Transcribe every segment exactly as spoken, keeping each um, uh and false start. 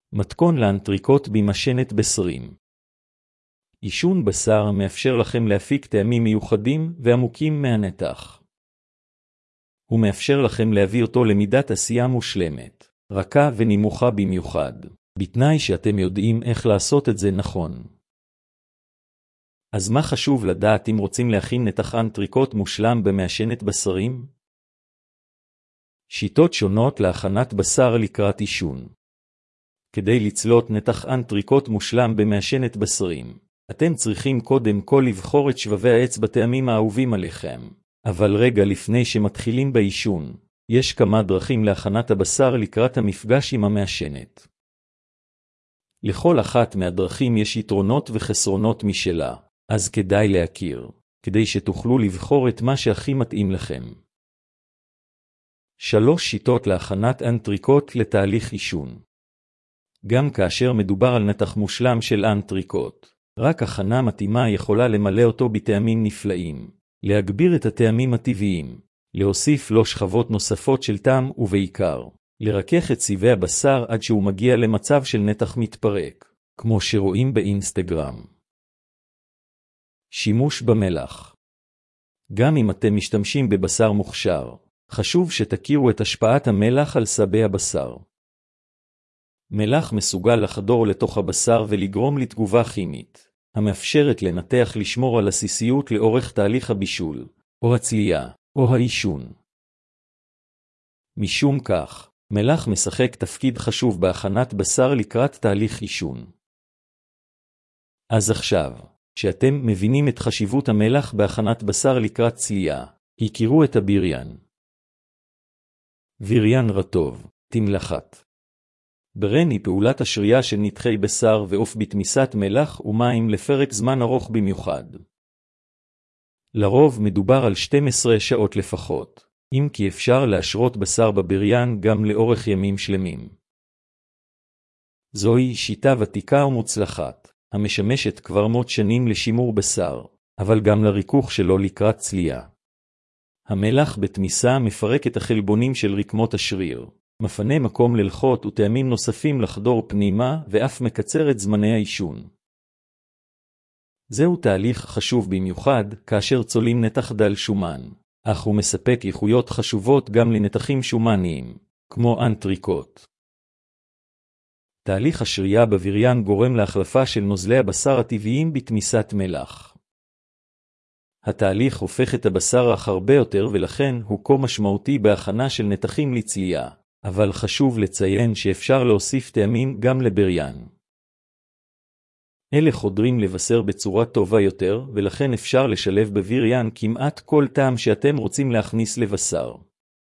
מתכון לאנטריקוט במשענת בשרים. עישון בשר מאפשר לכם להפיק טעמים מיוחדים ועמוקים מהנתח. הוא מאפשר לכם להביא אותו למידת עשייה מושלמת, רכה ונימוכה במיוחד, בתנאי שאתם יודעים איך לעשות את זה נכון. אז מה חשוב לדעת אם רוצים להכין נתח אנטריקוט מושלם במשענת בשרים? שיטות שונות להכנת בשר לקראת עישון. כדי לצלות נתח אנטריקוט מושלם במשענת בשרים, אתם צריכים קודם כל לבחור את שבבי העץ בטעמים האהובים עליכם. אבל רגע לפני שמתחילים בעישון, יש כמה דרכים להכנת הבשר לקראת המפגש עם המשענת. לכל אחת מהדרכים יש יתרונות וחסרונות משלה, אז כדאי להכיר, כדי שתוכלו לבחור את מה שהכי מתאים לכם. שלוש שיטות להכנת אנטריקוט לתהליך עישון. גם כאשר מדובר על נתח מושלם של אנטריקוט, רק הכנה מתאימה יכולה למלא אותו בטעמים נפלאים, להגביר את הטעמים הטבעיים, להוסיף לו שכבות נוספות של טעם ובעיקר, לרכך את צבעי הבשר עד שהוא מגיע למצב של נתח מתפרק, כמו שרואים באינסטגרם. שימוש במלח. גם אם אתם משתמשים בבשר מוכשר, חשוב שתכירו את השפעת המלח על סבי הבשר. מלח מסוגל לחדור לתוך הבשר ולגרום לתגובה כימית, המאפשרת לנתח לשמור על עסיסיות לאורך תהליך הבישול, או הצלייה, או העישון. משום כך, מלח משחק תפקיד חשוב בהכנת בשר לקראת תהליך עישון. אז עכשיו, שאתם מבינים את חשיבות המלח בהכנת בשר לקראת צלייה, הכירו את הביריין. ביריין רטוב, תמלחת. ברן היא פעולת השרייה של נתחי בשר ועוף בתמיסת מלח ומים לפרק זמן ארוך במיוחד. לרוב מדובר על שתים עשרה שעות לפחות, אם כי אפשר להשרות בשר בביריין גם לאורך ימים שלמים. זוהי שיטה ותיקה ומוצלחת, המשמשת כבר מאות שנים לשימור בשר, אבל גם לריכוך שלו לקראת צלייה. המלח בתמיסה מפרק את החלבונים של רקמות השריר, מפנה מקום ללחות וטעמים נוספים לחדור פנימה ואף מקצר את זמני העישון. זהו תהליך חשוב במיוחד כאשר צולים נתח דל שומן, אך הוא מספק איכויות חשובות גם לנתחים שומניים, כמו אנטריקוט. תהליך השרייה בביריין גורם להחלפה של נוזלי הבשר הטבעיים בתמיסת מלח. התהליך הופך את הבשר רך הרבה יותר ולכן הוא כה משמעותי בהכנה של נתחים לצלייה, אבל חשוב לציין שאפשר להוסיף טעמים גם לביריין. אלה חודרים לבשר בצורה טובה יותר ולכן אפשר לשלב בביריין כמעט כל טעם שאתם רוצים להכניס לבשר.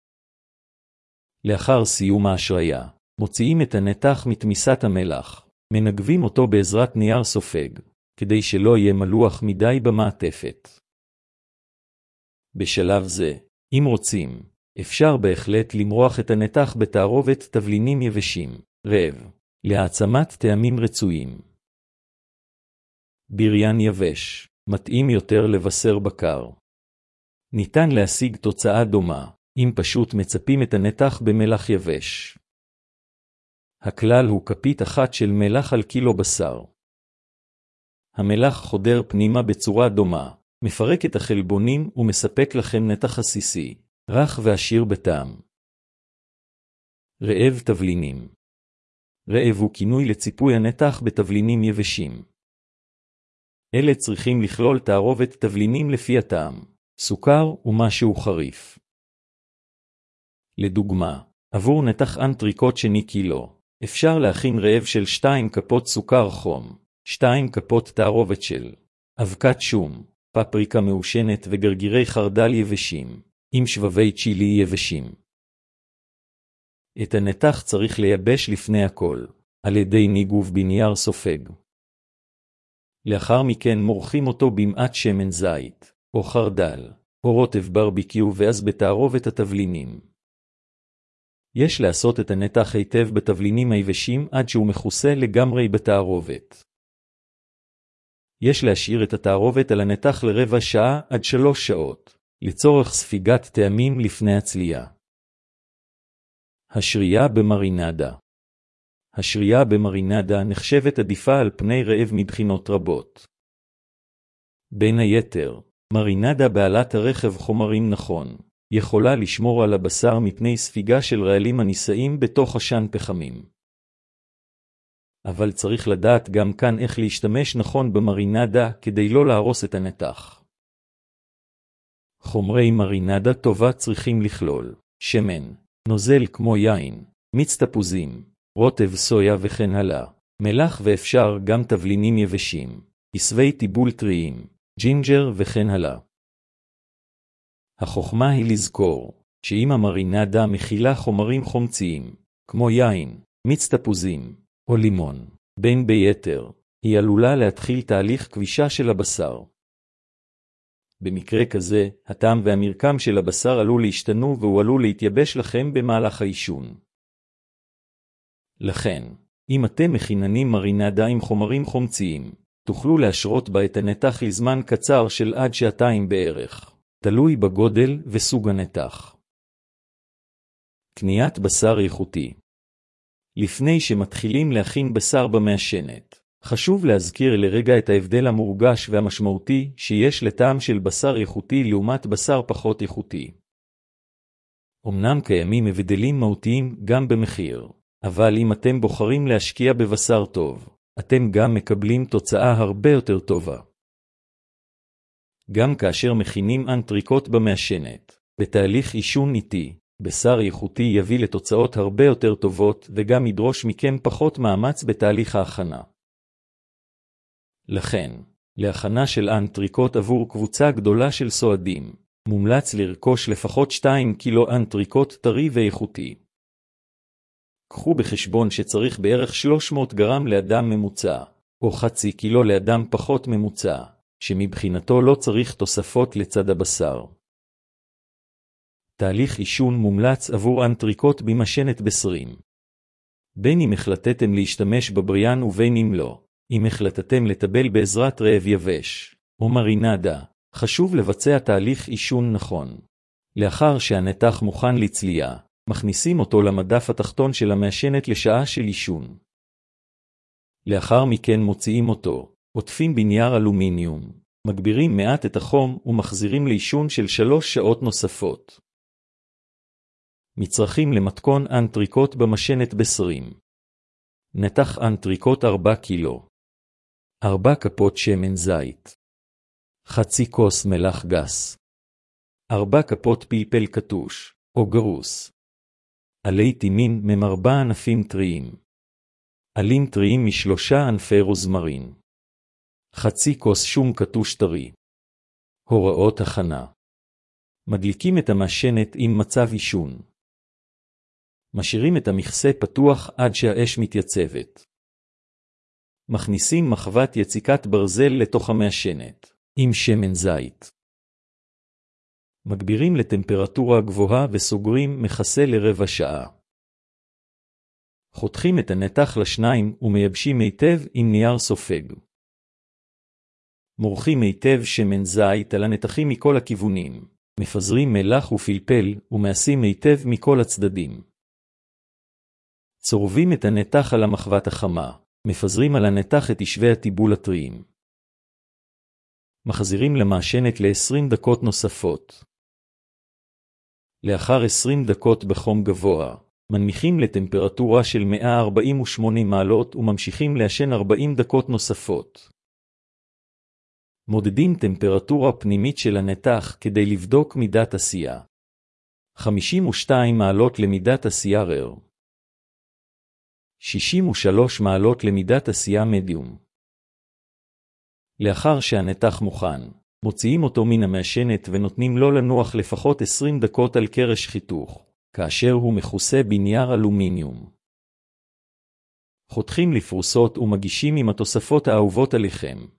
לאחר סיום ההשריה, מוציאים את הנתח מתמיסת המלח, מנגבים אותו בעזרת נייר סופג, כדי שלא יהיה מלוח מדי במעטפת. בשלב זה, אם רוצים, אפשר בהחלט למרוח את הנתח בתערובת תבלינים יבשים, רב, להעצמת טעמים רצויים. ביריין יבש, מתאים יותר לבשר בקר. ניתן להשיג תוצאה דומה, אם פשוט מצפים את הנתח במלח יבש. הכלל הוא כפית אחת של מלח על קילו בשר. המלח חודר פנימה בצורה דומה, מפרק את החלבונים ומספק לכם נתח עסיסי, רך ועשיר בטעם. רעב תבלינים. רעב הוא כינוי לציפוי הנתח בתבלינים יבשים. אלה צריכים לכלול תערובת תבלינים לפי הטעם, סוכר ומשהו חריף. לדוגמה, עבור נתח אנטריקוט שני קילו, אפשר להכין רעב של שתיים כפות סוכר חום, שתיים כפות תערובת של אבקת שום, פפריקה מעושנת וגרגירי חרדל יבשים, עם שבבי צ'ילי יבשים. את הנתח צריך לייבש לפני הכל, על ידי ניגוב בנייר סופג. לאחר מכן מורחים אותו במעט שמן זית, או חרדל, או רוטב ברביקיו ואז בתערובת התבלינים. יש לעשות את הנתח היטב בתבלינים היבשים עד שהוא מכוסה לגמרי בתערובת. יש להשאיר את התערובת על הנתח לרבע שעה עד שלוש שעות, לצורך ספיגת טעמים לפני הצלייה. השרייה במרינדה. השרייה במרינדה נחשבת עדיפה על פני רעב מבחינות רבות. בין היתר, מרינדה בעלת הרכב חומרים נכון, יכולה לשמור על הבשר מפני ספיגה של רעלים הנישאים בתוך עשן פחמים. אבל צריך לדעת גם כאן איך להשתמש נכון במרינדה כדי לא להרוס את הנתח. חומרי מרינדה טובה צריכים לכלול שמן, נוזל כמו יין, מיץ תפוזים, רוטב סויה וכן הלאה, מלח ואפשר גם תבלינים יבשים, עשבי טיבול טריים, ג'ינג'ר וכן הלאה. החוכמה היא לזכור שאם המרינדה מכילה חומרים חומציים, כמו יין, מיץ תפוזים או לימון, בין ביתר, היא עלולה להתחיל תהליך כבישה של הבשר. במקרה כזה, הטעם והמרקם של הבשר עלול להשתנו והוא עלול להתייבש לכם במהלך האישון. לכן, אם אתם מכיננים מרינדה עם חומרים חומציים, תוכלו להשרות בה את הנתח לזמן קצר של עד שעתיים בערך, תלוי בגודל וסוג הנתח. קניית בשר איכותי. לפני שמתחילים להכין בשר במעשנת, חשוב להזכיר לרגע את ההבדל המורגש והמשמעותי שיש לטעם של בשר איכותי לעומת בשר פחות איכותי. אמנם קיימים הבדלים מהותיים גם במחיר, אבל אם אתם בוחרים להשקיע בבשר טוב, אתם גם מקבלים תוצאה הרבה יותר טובה. גם כאשר מכינים אנטריקוט במעשנת, בתהליך אישון איטי, בשר איכותי יביא לתוצאות הרבה יותר טובות וגם ידרוש מכם פחות מאמץ בתהליך ההכנה. לכן, להכנה של אנטריקוט עבור קבוצה גדולה של סועדים, מומלץ לרכוש לפחות שתיים קילו אנטריקוט טרי ואיכותי. קחו בחשבון שצריך בערך שלוש מאות גרם לאדם ממוצע, או חצי קילו לאדם פחות ממוצע, שמבחינתו לא צריך תוספות לצד הבשר. תהליך אישון מומלץ עבור אנטריקוט במשענת בשרים. בין אם החלטתם להשתמש בבריין ובין אם לא, אם החלטתם לטבל בעזרת רעב יבש, או מרינדה, חשוב לבצע תהליך אישון נכון. לאחר שהנתח מוכן לצלייה, מכניסים אותו למדף התחתון של המשענת לשעה של אישון. לאחר מכן מוציאים אותו, עוטפים בנייר אלומיניום, מגבירים מעט את החום ומחזירים לאישון של שלוש שעות נוספות. מצרכים למתכון אנטריקוט במשענת בשרים. נתח אנטריקוט ארבע קילו. ארבע כפות שמן זית. חצי כוס מלח גס. ארבע כפות פלפל קטוש, או גרוס. עלי טימין ממרבע ענפים טריים. עלים טריים משלושה ענפי רוזמרין. חצי כוס שום קטוש טרי. הוראות הכנה. מדליקים את המשענת עם מצב אישון. משאירים את המכסה פתוח עד שהאש מתייצבת. מכניסים מחבת יציקת ברזל לתוך המשענת, עם שמן זית. מגבירים לטמפרטורה גבוהה וסוגרים מכסה לרבע שעה. חותכים את הנתח לשניים ומייבשים היטב עם נייר סופג. מורחים היטב שמן זית על הנתחים מכל הכיוונים, מפזרים מלח ופלפל ומעשים היטב מכל הצדדים. צורבים את הנתח על המחבת החמה, מפזרים על הנתח את ישבי הטיבול הטריים. מחזירים למשענת ל-עשרים דקות נוספות. לאחר עשרים דקות בחום גבוה, מנמיכים לטמפרטורה של מאה ארבעים ושמונה מעלות וממשיכים לעשן ארבעים דקות נוספות. מודדים טמפרטורה פנימית של הנתח כדי לבדוק מידת עשייה. חמישים ושתיים מעלות למידת עשייה רר. שישים ושלוש מעלות למידת עשייה מדיום. לאחר שהנתח מוכן, מוציאים אותו מן המשענת ונותנים לו לנוח לפחות עשרים דקות על קרש חיתוך, כאשר הוא מכוסה בנייר אלומיניום. חותכים לפרוסות ומגישים עם התוספות האהובות עליכם.